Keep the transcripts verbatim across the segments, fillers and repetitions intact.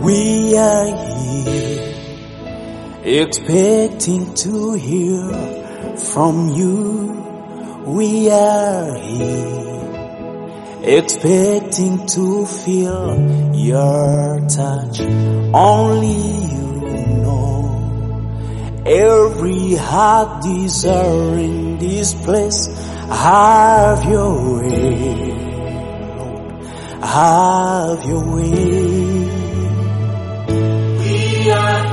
We are here, expecting to hear from you. We are here, expecting to feel your touch. Only you know. Every heart desiring this place. Have your way, Lord. Have your way. We are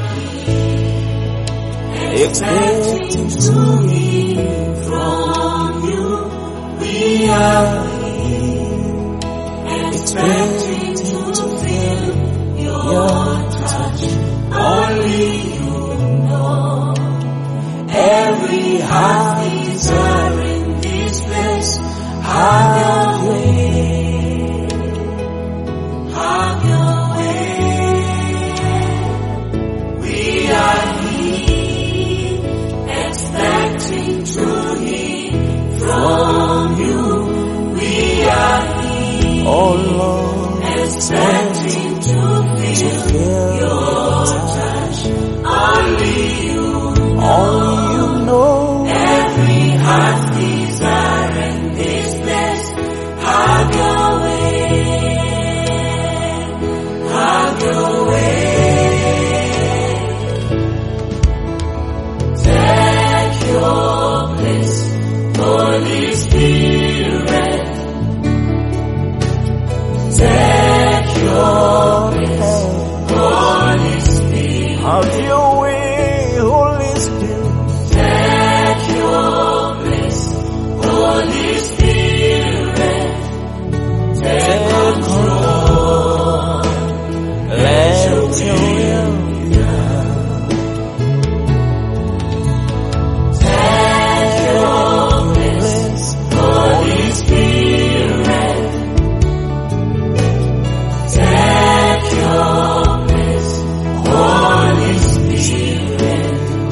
here, expecting to hear from you. We are here, expecting to feel your touch. Only you know. Every heart desiring this place. Have your way. Have your way. We are here, expecting to hear from you. We are here, Oh Lord, expecting to feel your touch. Only you know. only you know. Every heart desiring this place. Have your way. Have your way. Take your place, Holy Spirit. Take your place, Holy Spirit. Have your way, Holy Spirit. Take your place, Holy Spirit. Take control. Let your will be Take your place, Holy Spirit. Take your place, Holy Spirit.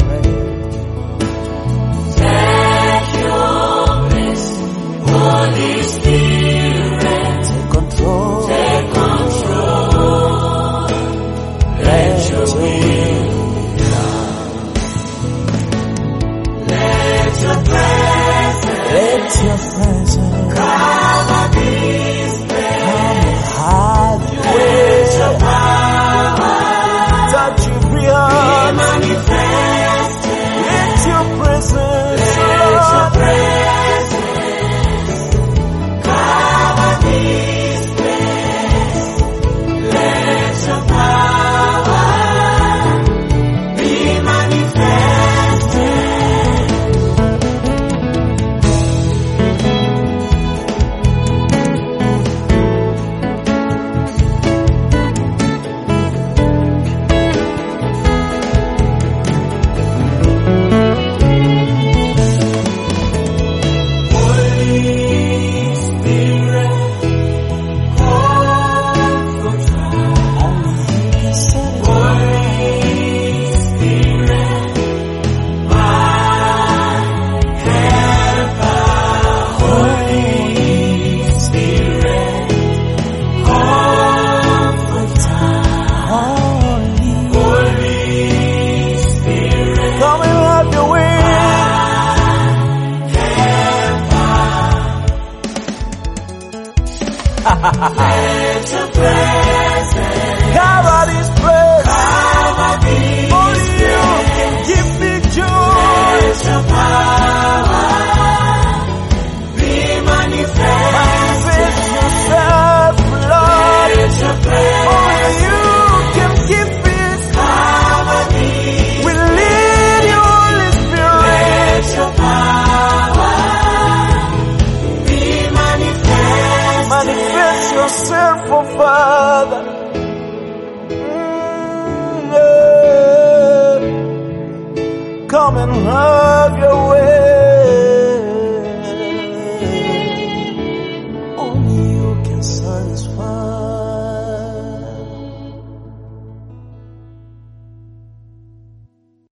Take your place, Holy Spirit. take control. Take control. Let your will be done. Let your presence Let your presence cover this place. have your Let your way. power Touch your be heart. manifested. Let your presence, Let your Lord, presence cover this place. Let your power be manifested. Holy Spirit, Comforter. only you can set it Holy Spirit, my helper. Holy Spirit, Comforter. Holy, Holy Spirit, come and have your way. let your presence Cover this place. cover this Only you can give me joy. Let your power be manifested. Manifest yourself, Lord. Let your presence Only you can give peace. cover this. We need you, Holy Spirit. Let your power be manifested. Manifest yourself, oh Father. Mm, yeah. Come and have your way.